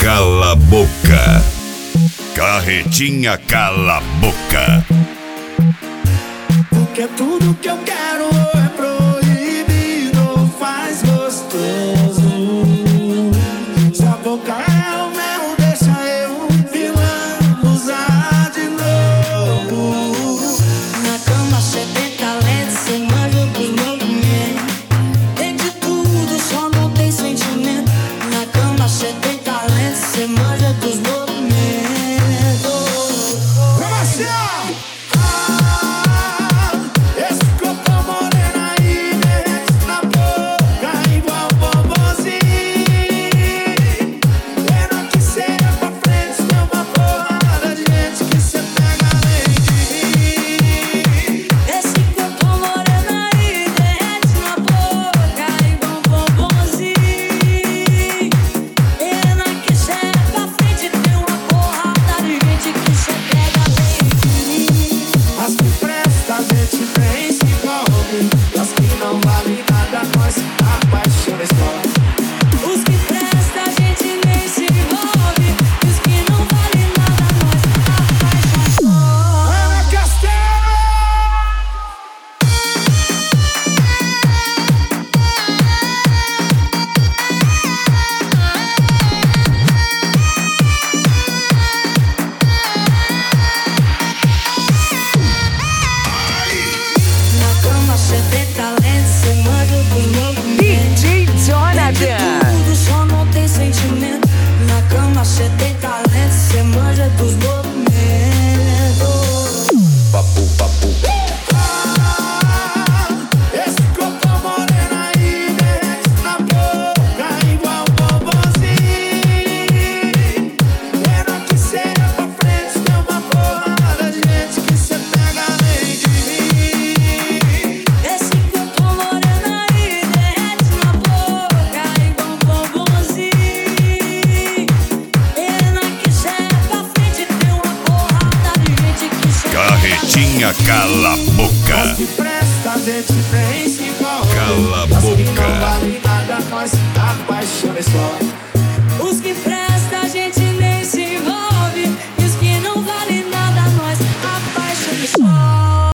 Cala a boca. Carretinha cala a boca. Porque tudo que eu quero é proibido, faz gostoso. Sua boca é o mel, deixa eu vilão usar de novo. Na cama cê tem talento, cê manja dos movimentos. Tem de tudo, só não tem sentimento. Na cama cê tem talento, cê manja dos movimentos. Esse corpo moreno aí derrete na boca igual bobozinho. Pena que cê é pra frente, tem uma porrada de gente que cê pega além de mim. Esse corpo moreno aí derrete na boca igual bombonzinho. Pena que cê é pra frente, tem uma porrada de gente que cê pega além de mim. As que presta a gente vem se envolve, e as que não valem nada nós apaixona escolhe. Os que prestam a gente nem se envolve, e os que não valem nada nós apaixona. Ana Castelo! Na cama cê tem talento, cê manja dos movimentos. DJ Tem Jonathan. tudo, só não tem sentimento. Na cama cê tem talento, cê manja dos movimentos. Esse corpo moreno aí derrete na boca igual bobozinho. Pena que cê é pra frente, tem uma porrada de gente que cê pega além de mim. Esse corpo moreno aí derrete na boca igual bombonzinho. Pena que cê é pra frente, tem uma porrada de gente que cê Carretinha cala a boca. As que presta a gente vem se envolve, Cala a as que boca. não valem nada nós apaixona escolhe.